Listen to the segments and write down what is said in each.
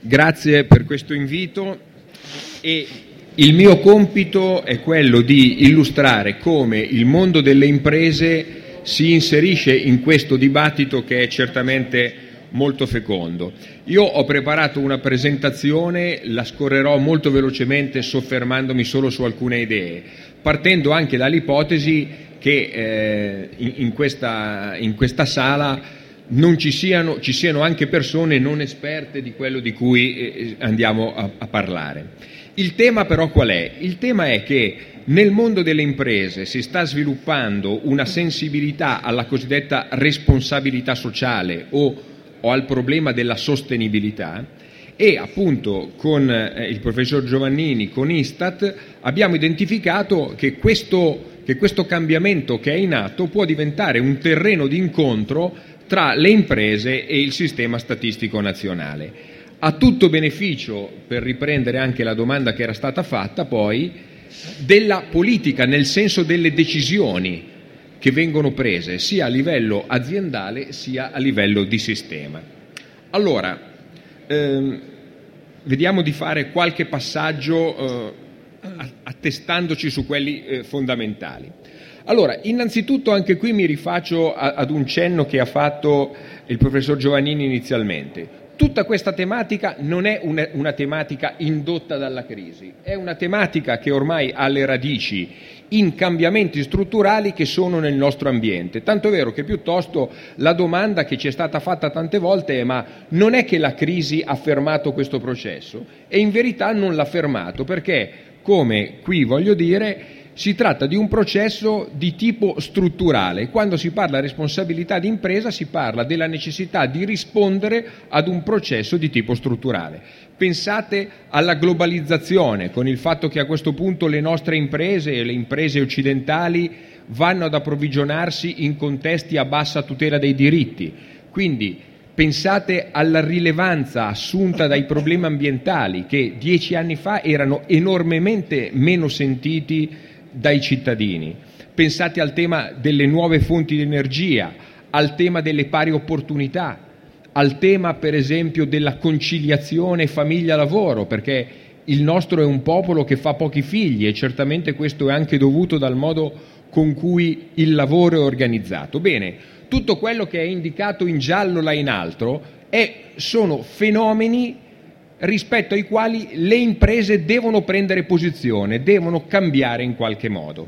Grazie per questo invito e il mio compito è quello di illustrare come il mondo delle imprese si inserisce in questo dibattito che è certamente molto fecondo. Io ho preparato una presentazione, la scorrerò molto velocemente soffermandomi solo su alcune idee, partendo anche dall'ipotesi che in questa sala ci siano anche persone non esperte di quello di cui andiamo a parlare. Il tema però qual è? Il tema è che nel mondo delle imprese si sta sviluppando una sensibilità alla cosiddetta responsabilità sociale o al problema della sostenibilità e appunto con il professor Giovannini, con Istat, abbiamo identificato che questo cambiamento che è in atto può diventare un terreno di incontro tra le imprese e il sistema statistico nazionale. A tutto beneficio, per riprendere anche la domanda che era stata fatta poi, della politica, nel senso delle decisioni che vengono prese sia a livello aziendale sia a livello di sistema. Allora, vediamo di fare qualche passaggio attestandoci su quelli fondamentali. Allora, innanzitutto anche qui mi rifaccio ad un cenno che ha fatto il professor Giovannini inizialmente. Tutta questa tematica non è una tematica indotta dalla crisi, è una tematica che ormai ha le radici in cambiamenti strutturali che sono nel nostro ambiente. Tanto è vero che piuttosto la domanda che ci è stata fatta tante volte è: ma non è che la crisi ha fermato questo processo? E in verità non l'ha fermato, perché, come qui voglio dire, si tratta di un processo di tipo strutturale. Quando si parla di responsabilità di impresa si parla della necessità di rispondere ad un processo di tipo strutturale. Pensate alla globalizzazione, con il fatto che a questo punto le nostre imprese e le imprese occidentali vanno ad approvvigionarsi in contesti a bassa tutela dei diritti. Quindi pensate alla rilevanza assunta dai problemi ambientali che 10 anni fa erano enormemente meno sentiti dai cittadini. Pensate al tema delle nuove fonti di energia, al tema delle pari opportunità, al tema per esempio della conciliazione famiglia-lavoro, perché il nostro è un popolo che fa pochi figli e certamente questo è anche dovuto dal modo con cui il lavoro è organizzato. Bene, tutto quello che è indicato in giallo là in alto sono fenomeni rispetto ai quali le imprese devono prendere posizione, devono cambiare in qualche modo.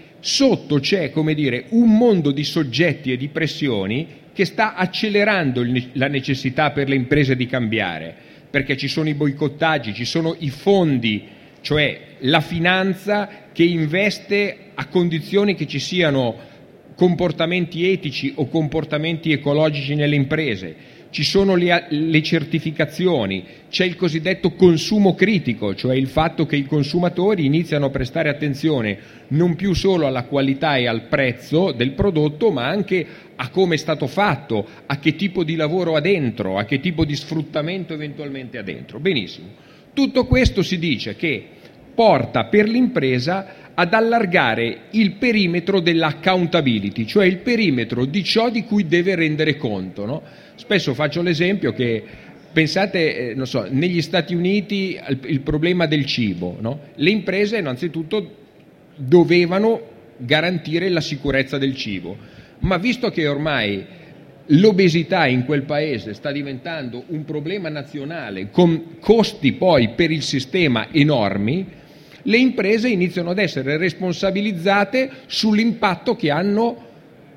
Sotto c'è, come dire, un mondo di soggetti e di pressioni che sta accelerando la necessità per le imprese di cambiare, perché ci sono i boicottaggi, ci sono i fondi, cioè la finanza che investe a condizioni che ci siano comportamenti etici o comportamenti ecologici nelle imprese. Ci sono le certificazioni, c'è il cosiddetto consumo critico, cioè il fatto che i consumatori iniziano a prestare attenzione non più solo alla qualità e al prezzo del prodotto, ma anche a come è stato fatto, a che tipo di lavoro ha dentro, a che tipo di sfruttamento eventualmente ha dentro. Benissimo. Tutto questo si dice che porta per l'impresa ad allargare il perimetro dell'accountability, cioè il perimetro di ciò di cui deve rendere conto, no? Spesso faccio l'esempio che, pensate, negli Stati Uniti il problema del cibo, no? Le imprese innanzitutto dovevano garantire la sicurezza del cibo, ma visto che ormai l'obesità in quel paese sta diventando un problema nazionale con costi poi per il sistema enormi, le imprese iniziano ad essere responsabilizzate sull'impatto che hanno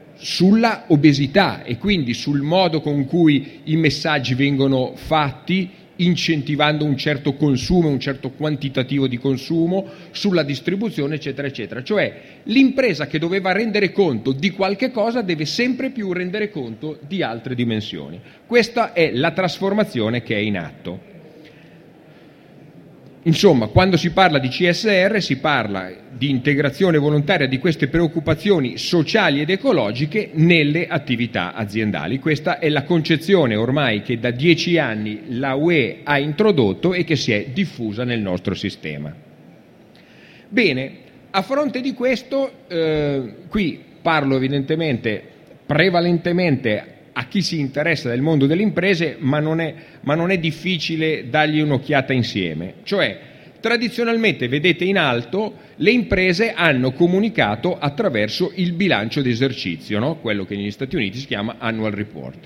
sulla obesità e quindi sul modo con cui i messaggi vengono fatti, incentivando un certo consumo, un certo quantitativo di consumo, sulla distribuzione, eccetera, eccetera. Cioè l'impresa che doveva rendere conto di qualche cosa deve sempre più rendere conto di altre dimensioni. Questa è la trasformazione che è in atto. Insomma, quando si parla di CSR si parla di integrazione volontaria di queste preoccupazioni sociali ed ecologiche nelle attività aziendali. Questa è la concezione ormai che da 10 anni la UE ha introdotto e che si è diffusa nel nostro sistema. Bene, a fronte di questo, qui parlo evidentemente prevalentemente a chi si interessa del mondo delle imprese, ma non è difficile dargli un'occhiata insieme. Cioè, tradizionalmente, vedete in alto, le imprese hanno comunicato attraverso il bilancio d'esercizio, no? Quello che negli Stati Uniti si chiama annual report.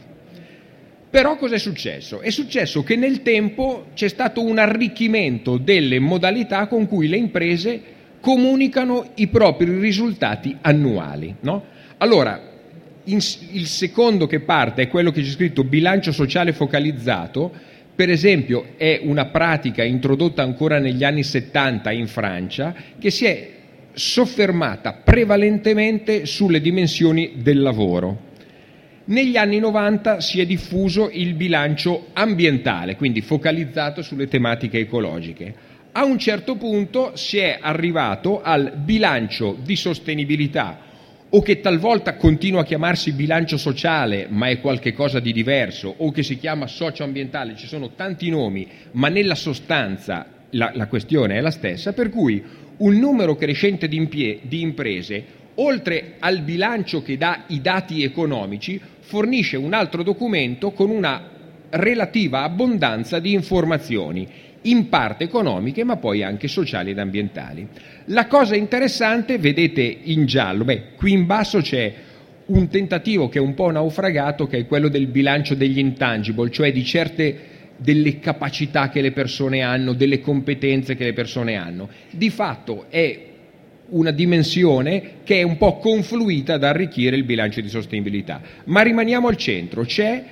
Però cosa è successo? È successo che nel tempo c'è stato un arricchimento delle modalità con cui le imprese comunicano i propri risultati annuali, no? Allora, il secondo che parte è quello che c'è scritto bilancio sociale focalizzato. Per esempio, è una pratica introdotta ancora negli anni 70 in Francia, che si è soffermata prevalentemente sulle dimensioni del lavoro. Negli anni 90 si è diffuso il bilancio ambientale, quindi focalizzato sulle tematiche ecologiche. A un certo punto si è arrivato al bilancio di sostenibilità, o che talvolta continua a chiamarsi bilancio sociale, ma è qualche cosa di diverso, o che si chiama socioambientale. Ci sono tanti nomi, ma nella sostanza la questione è la stessa, per cui un numero crescente di imprese, oltre al bilancio che dà i dati economici, fornisce un altro documento con una relativa abbondanza di informazioni, in parte economiche, ma poi anche sociali ed ambientali. La cosa interessante, vedete in giallo, qui in basso c'è un tentativo che è un po' naufragato, che è quello del bilancio degli intangible, cioè di certe delle capacità che le persone hanno, delle competenze che le persone hanno. Di fatto è una dimensione che è un po' confluita ad arricchire il bilancio di sostenibilità. Ma rimaniamo al centro, c'è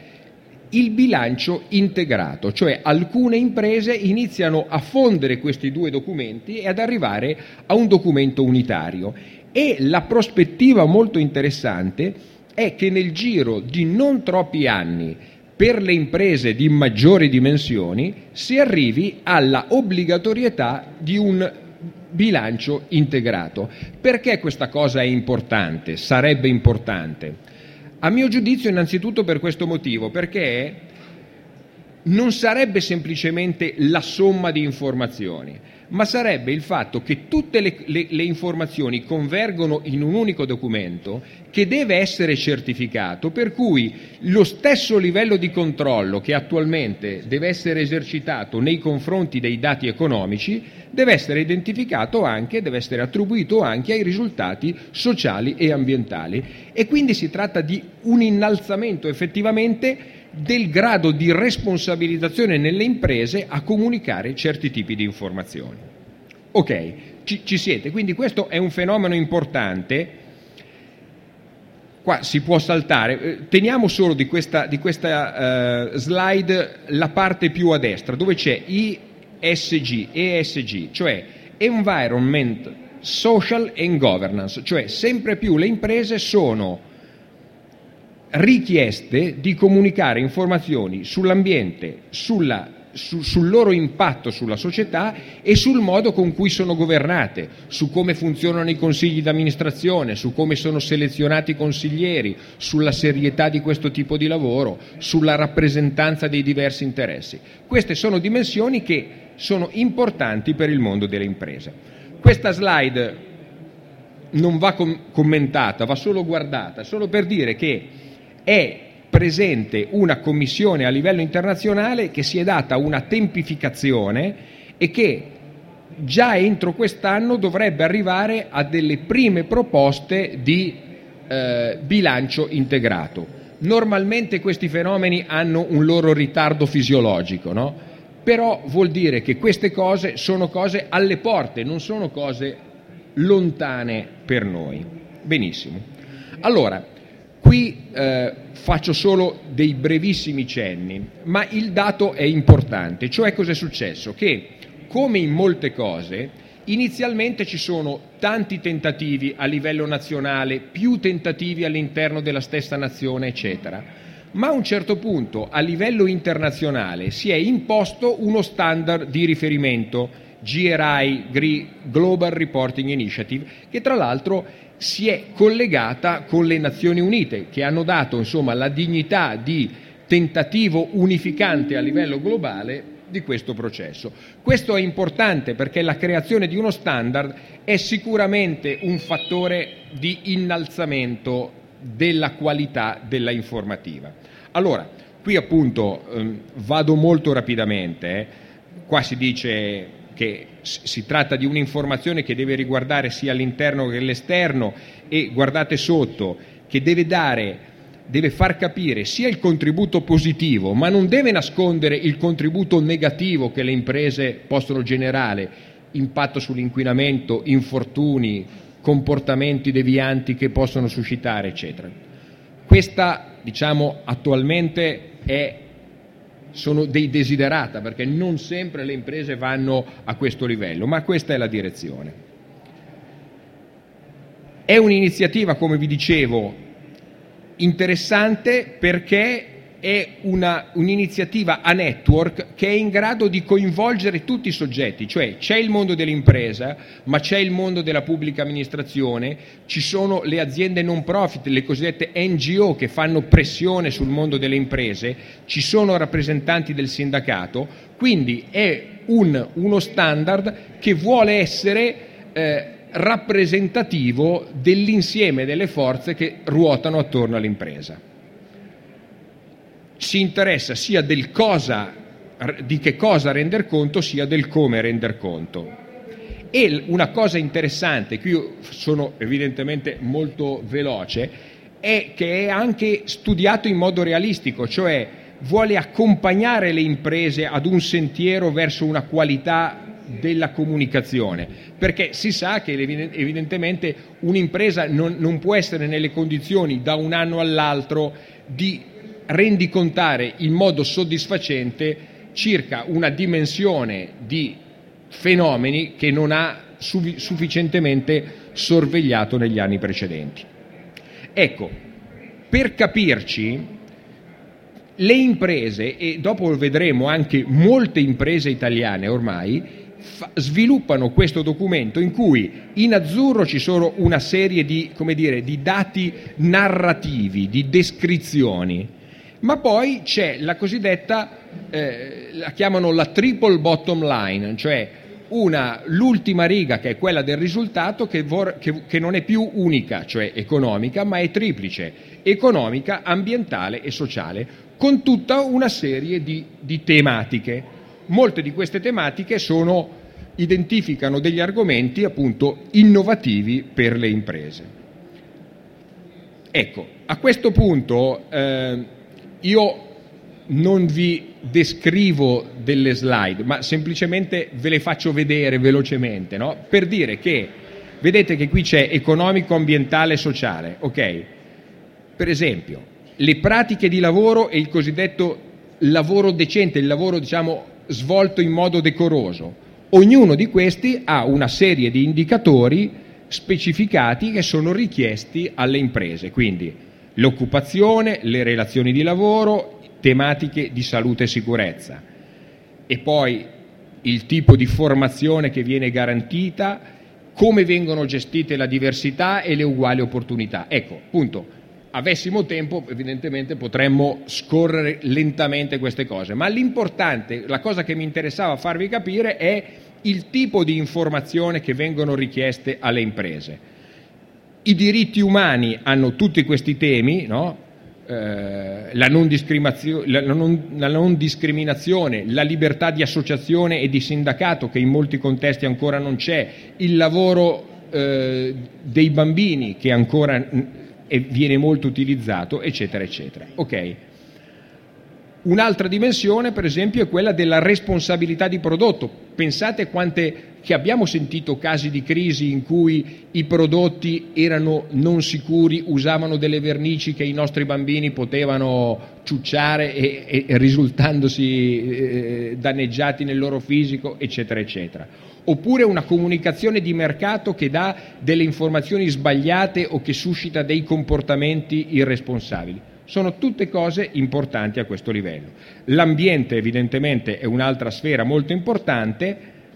il bilancio integrato, cioè alcune imprese iniziano a fondere questi due documenti e ad arrivare a un documento unitario. E la prospettiva molto interessante è che nel giro di non troppi anni, per le imprese di maggiori dimensioni, si arrivi alla obbligatorietà di un bilancio integrato. Perché questa cosa è importante? Sarebbe importante? A mio giudizio innanzitutto per questo motivo, perché non sarebbe semplicemente la somma di informazioni, ma sarebbe il fatto che tutte le informazioni convergono in un unico documento che deve essere certificato, per cui lo stesso livello di controllo che attualmente deve essere esercitato nei confronti dei dati economici deve essere identificato anche, deve essere attribuito anche ai risultati sociali e ambientali. E quindi si tratta di un innalzamento effettivamente del grado di responsabilizzazione nelle imprese a comunicare certi tipi di informazioni. Ok, ci siete, quindi questo è un fenomeno importante. Qua si può saltare, teniamo solo di questa slide la parte più a destra, dove c'è ESG, cioè Environment, Social and Governance, cioè sempre più le imprese sono richieste di comunicare informazioni sull'ambiente, sul loro impatto sulla società e sul modo con cui sono governate, su come funzionano i consigli di amministrazione, su come sono selezionati i consiglieri, sulla serietà di questo tipo di lavoro, sulla rappresentanza dei diversi interessi. Queste sono dimensioni che sono importanti per il mondo delle imprese. Questa slide non va commentata, va solo guardata, solo per dire che è presente una commissione a livello internazionale che si è data una tempificazione e che già entro quest'anno dovrebbe arrivare a delle prime proposte di bilancio integrato. Normalmente questi fenomeni hanno un loro ritardo fisiologico, no? Però vuol dire che queste cose sono cose alle porte, non sono cose lontane per noi. Benissimo. Allora, qui faccio solo dei brevissimi cenni, ma il dato è importante, cioè cosa è successo? Che, come in molte cose, inizialmente ci sono tanti tentativi a livello nazionale, più tentativi all'interno della stessa nazione, eccetera, ma a un certo punto a livello internazionale si è imposto uno standard di riferimento, GRI, Global Reporting Initiative, che tra l'altro si è collegata con le Nazioni Unite, che hanno dato insomma la dignità di tentativo unificante a livello globale di questo processo. Questo è importante perché la creazione di uno standard è sicuramente un fattore di innalzamento della qualità della informativa. Allora, qui appunto vado molto rapidamente, qua si dice che si tratta di un'informazione che deve riguardare sia l'interno che l'esterno e guardate sotto che deve far capire sia il contributo positivo, ma non deve nascondere il contributo negativo che le imprese possono generare, impatto sull'inquinamento, infortuni, comportamenti devianti che possono suscitare, eccetera. Questa, diciamo, attualmente sono dei desiderata, perché non sempre le imprese vanno a questo livello, ma questa è la direzione. È un'iniziativa, come vi dicevo, interessante perché è un'iniziativa a network che è in grado di coinvolgere tutti i soggetti, cioè c'è il mondo dell'impresa, ma c'è il mondo della pubblica amministrazione, ci sono le aziende non profit, le cosiddette NGO che fanno pressione sul mondo delle imprese, ci sono rappresentanti del sindacato, quindi è uno standard che vuole essere rappresentativo dell'insieme delle forze che ruotano attorno all'impresa. Si interessa sia di che cosa render conto, sia del come render conto. E una cosa interessante, qui io sono evidentemente molto veloce, è che è anche studiato in modo realistico, cioè vuole accompagnare le imprese ad un sentiero verso una qualità della comunicazione, perché si sa che evidentemente un'impresa non può essere nelle condizioni da un anno all'altro di rendicontare in modo soddisfacente circa una dimensione di fenomeni che non ha sufficientemente sorvegliato negli anni precedenti. Ecco, per capirci, le imprese, e dopo vedremo anche molte imprese italiane ormai, sviluppano questo documento in cui in azzurro ci sono una serie di, come dire, di dati narrativi, di descrizioni, ma poi c'è la cosiddetta, la chiamano la triple bottom line, cioè l'ultima riga che è quella del risultato che non è più unica, cioè economica, ma è triplice: economica, ambientale e sociale, con tutta una serie di tematiche. Molte di queste tematiche identificano degli argomenti appunto innovativi per le imprese. Ecco, a questo punto io non vi descrivo delle slide, ma semplicemente ve le faccio vedere velocemente, no? Per dire che, vedete che qui c'è economico, ambientale e sociale, ok? Per esempio, le pratiche di lavoro e il cosiddetto lavoro decente, il lavoro, diciamo, svolto in modo decoroso. Ognuno di questi ha una serie di indicatori specificati che sono richiesti alle imprese, quindi l'occupazione, le relazioni di lavoro, tematiche di salute e sicurezza, e poi il tipo di formazione che viene garantita, come vengono gestite la diversità e le uguali opportunità. Ecco, appunto, avessimo tempo evidentemente potremmo scorrere lentamente queste cose, ma l'importante, la cosa che mi interessava farvi capire è il tipo di informazione che vengono richieste alle imprese. I diritti umani hanno tutti questi temi, no? La non discriminazione, la libertà di associazione e di sindacato, che in molti contesti ancora non c'è, il lavoro dei bambini, che ancora viene molto utilizzato, eccetera, eccetera. Ok. Un'altra dimensione, per esempio, è quella della responsabilità di prodotto. Pensate che abbiamo sentito casi di crisi in cui i prodotti erano non sicuri, usavano delle vernici che i nostri bambini potevano ciucciare e risultandosi danneggiati nel loro fisico, eccetera, eccetera. Oppure una comunicazione di mercato che dà delle informazioni sbagliate o che suscita dei comportamenti irresponsabili. Sono tutte cose importanti a questo livello. L'ambiente evidentemente è un'altra sfera molto importante,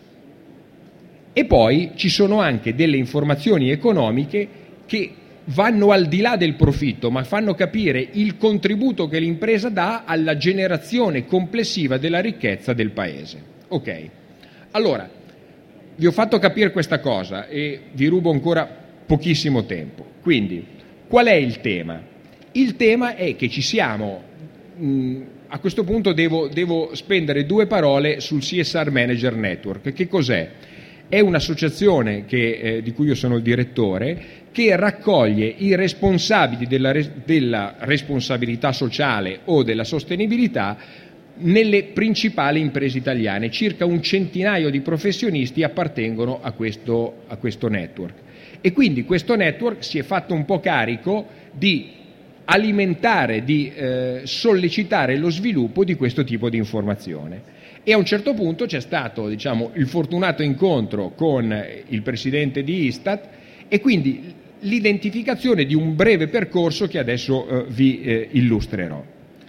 e poi ci sono anche delle informazioni economiche che vanno al di là del profitto, ma fanno capire il contributo che l'impresa dà alla generazione complessiva della ricchezza del paese. Ok, allora vi ho fatto capire questa cosa e vi rubo ancora pochissimo tempo. Quindi, Qual è il tema? Il tema è che ci siamo, a questo punto devo spendere due parole sul CSR Manager Network. Che cos'è? È un'associazione di cui io sono il direttore, che raccoglie i responsabili della responsabilità sociale o della sostenibilità nelle principali imprese italiane. Circa un centinaio di professionisti appartengono a questo network. E quindi questo network si è fatto un po' carico di alimentare, di sollecitare lo sviluppo di questo tipo di informazione. E a un certo punto c'è stato, il fortunato incontro con il presidente di Istat e quindi l'identificazione di un breve percorso che adesso vi illustrerò.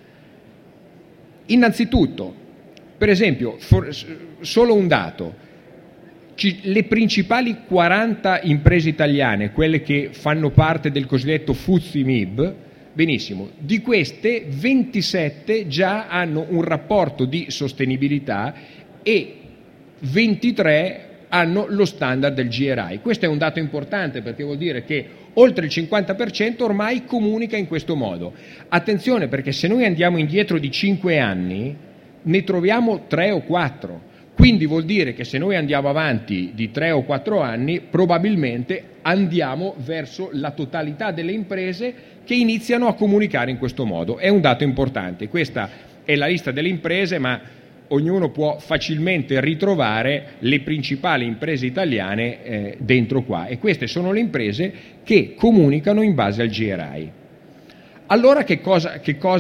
Innanzitutto, per esempio, solo un dato: le principali 40 imprese italiane, quelle che fanno parte del cosiddetto FTSE MIB, benissimo, di queste 27 già hanno un rapporto di sostenibilità e 23 hanno lo standard del GRI. Questo è un dato importante perché vuol dire che oltre il 50% ormai comunica in questo modo. Attenzione, perché se noi andiamo indietro di 5 anni ne troviamo 3 o 4. Quindi vuol dire che se noi andiamo avanti di 3 o 4 anni probabilmente andiamo verso la totalità delle imprese che iniziano a comunicare in questo modo. È un dato importante. Questa è la lista delle imprese, ma ognuno può facilmente ritrovare le principali imprese italiane dentro qua, e queste sono le imprese che comunicano in base al GRI. Allora che cosa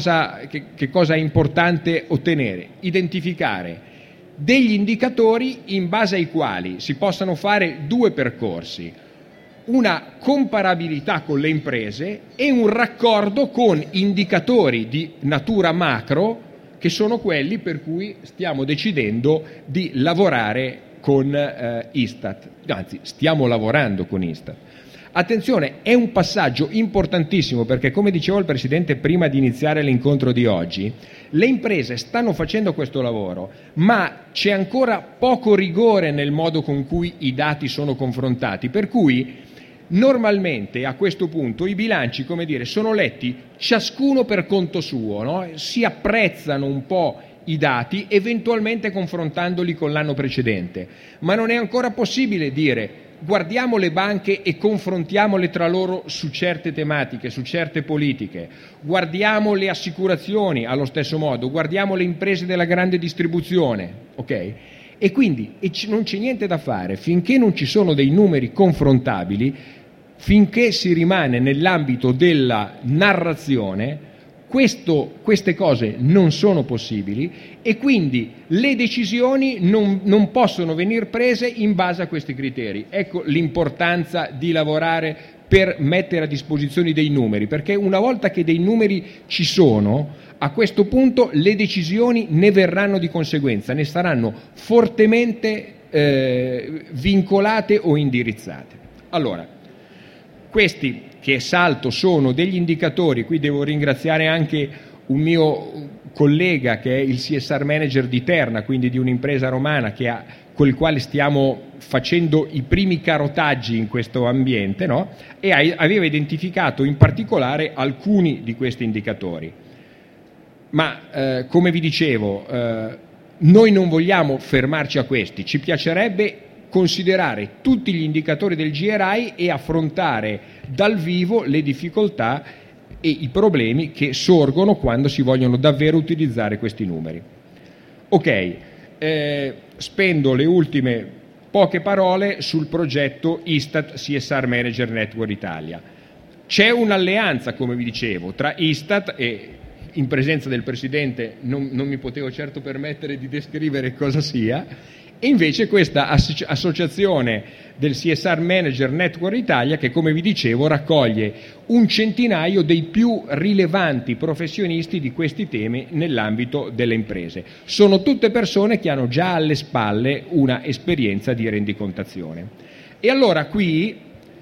è importante ottenere? Identificare degli indicatori in base ai quali si possano fare due percorsi: una comparabilità con le imprese e un raccordo con indicatori di natura macro, che sono quelli per cui stiamo decidendo di lavorare con Istat, anzi stiamo lavorando con Istat. Attenzione, è un passaggio importantissimo perché, come diceva il Presidente prima di iniziare l'incontro di oggi, le imprese stanno facendo questo lavoro, ma c'è ancora poco rigore nel modo con cui i dati sono confrontati, per cui normalmente a questo punto i bilanci, sono letti ciascuno per conto suo, no? Si apprezzano un po' i dati, eventualmente confrontandoli con l'anno precedente, ma non è ancora possibile dire: guardiamo le banche e confrontiamole tra loro su certe tematiche, su certe politiche, guardiamo le assicurazioni allo stesso modo, guardiamo le imprese della grande distribuzione, ok? E quindi non c'è niente da fare finché non ci sono dei numeri confrontabili, finché si rimane nell'ambito della narrazione. Queste cose non sono possibili e quindi le decisioni non possono venire prese in base a questi criteri. Ecco l'importanza di lavorare per mettere a disposizione dei numeri, perché una volta che dei numeri ci sono, a questo punto le decisioni ne verranno di conseguenza, ne saranno fortemente vincolate o indirizzate. Allora, questi che salto sono degli indicatori. Qui devo ringraziare anche un mio collega che è il CSR Manager di Terna, quindi di un'impresa romana con il quale stiamo facendo i primi carotaggi in questo ambiente, no? E aveva identificato in particolare alcuni di questi indicatori. Ma come vi dicevo, noi non vogliamo fermarci a questi, ci piacerebbe considerare tutti gli indicatori del GRI e affrontare dal vivo le difficoltà e i problemi che sorgono quando si vogliono davvero utilizzare questi numeri. Ok, spendo le ultime poche parole sul progetto Istat CSR Manager Network Italia. C'è un'alleanza, come vi dicevo, tra Istat e, in presenza del Presidente, non mi potevo certo permettere di descrivere cosa sia, e invece questa associazione del CSR Manager Network Italia che, come vi dicevo, raccoglie un centinaio dei più rilevanti professionisti di questi temi nell'ambito delle imprese. Sono tutte persone che hanno già alle spalle una esperienza di rendicontazione. E allora qui,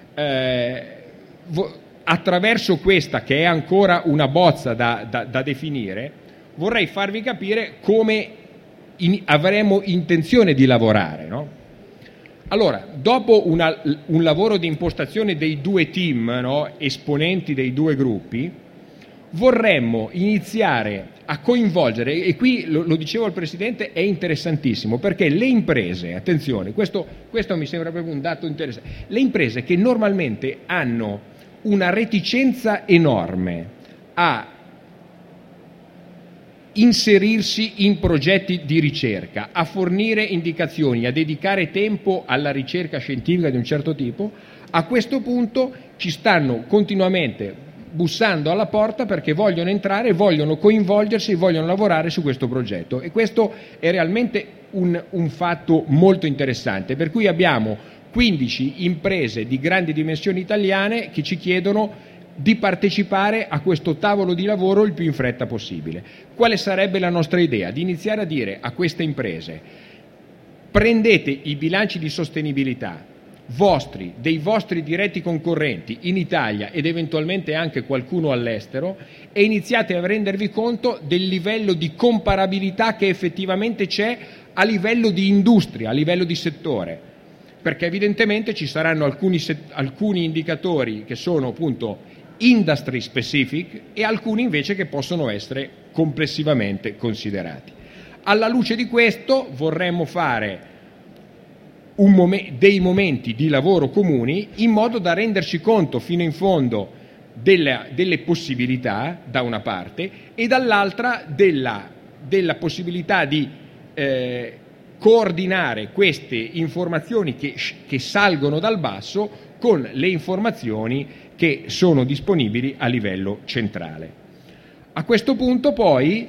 attraverso questa, che è ancora una bozza da definire, vorrei farvi capire come avremo intenzione di lavorare, no? Allora, dopo un lavoro di impostazione dei due team, no, esponenti dei due gruppi, vorremmo iniziare a coinvolgere, e qui lo dicevo al Presidente, è interessantissimo, perché le imprese, attenzione, questo mi sembra proprio un dato interessante, le imprese che normalmente hanno una reticenza enorme a inserirsi in progetti di ricerca, a fornire indicazioni, a dedicare tempo alla ricerca scientifica di un certo tipo, a questo punto ci stanno continuamente bussando alla porta perché vogliono entrare, vogliono coinvolgersi, vogliono lavorare su questo progetto, e questo è realmente un fatto molto interessante, per cui abbiamo 15 imprese di grandi dimensioni italiane che ci chiedono di partecipare a questo tavolo di lavoro il più in fretta possibile. Quale sarebbe la nostra idea? Di iniziare a dire a queste imprese: prendete i bilanci di sostenibilità dei vostri diretti concorrenti in Italia ed eventualmente anche qualcuno all'estero e iniziate a rendervi conto del livello di comparabilità che effettivamente c'è a livello di industria, a livello di settore, perché evidentemente ci saranno alcuni indicatori che sono appunto industry specific e alcuni invece che possono essere complessivamente considerati. Alla luce di questo vorremmo fare dei momenti di lavoro comuni in modo da renderci conto fino in fondo delle possibilità da una parte e dall'altra della possibilità di coordinare queste informazioni che salgono dal basso con le informazioni che sono disponibili a livello centrale. A questo punto poi,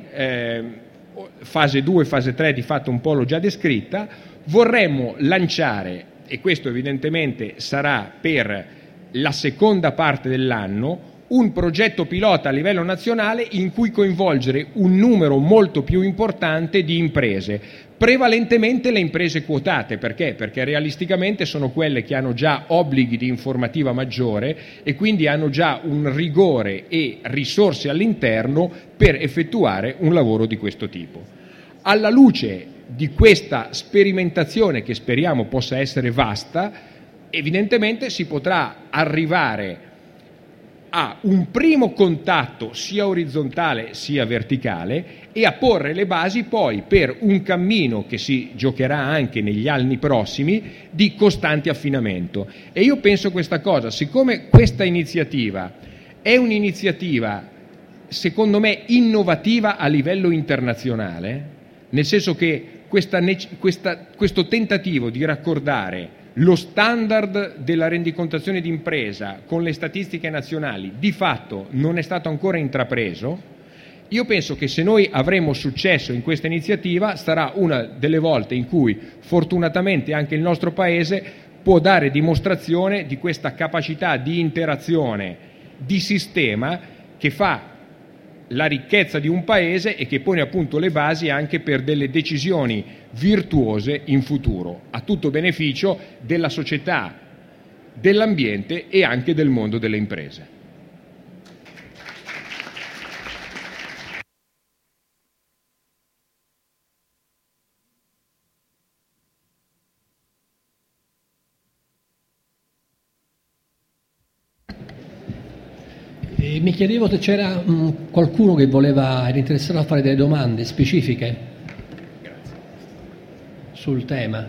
fase 2 e fase 3 di fatto un po' l'ho già descritta, vorremmo lanciare, e questo evidentemente sarà per la seconda parte dell'anno, un progetto pilota a livello nazionale in cui coinvolgere un numero molto più importante di imprese, prevalentemente le imprese quotate. Perché? Perché realisticamente sono quelle che hanno già obblighi di informativa maggiore e quindi hanno già un rigore e risorse all'interno per effettuare un lavoro di questo tipo. Alla luce di questa sperimentazione, che speriamo possa essere vasta, evidentemente si potrà arrivare a un primo contatto sia orizzontale sia verticale e a porre le basi poi per un cammino che si giocherà anche negli anni prossimi di costante affinamento. E io penso questa cosa: siccome questa iniziativa è un'iniziativa secondo me innovativa a livello internazionale, nel senso che questo tentativo di raccordare lo standard della rendicontazione d'impresa con le statistiche nazionali di fatto non è stato ancora intrapreso, io penso che se noi avremo successo in questa iniziativa sarà una delle volte in cui fortunatamente anche il nostro Paese può dare dimostrazione di questa capacità di interazione di sistema che fa la ricchezza di un paese e che pone appunto le basi anche per delle decisioni virtuose in futuro, a tutto beneficio della società, dell'ambiente e anche del mondo delle imprese. Mi chiedevo se c'era qualcuno che era interessato a fare delle domande specifiche sul tema.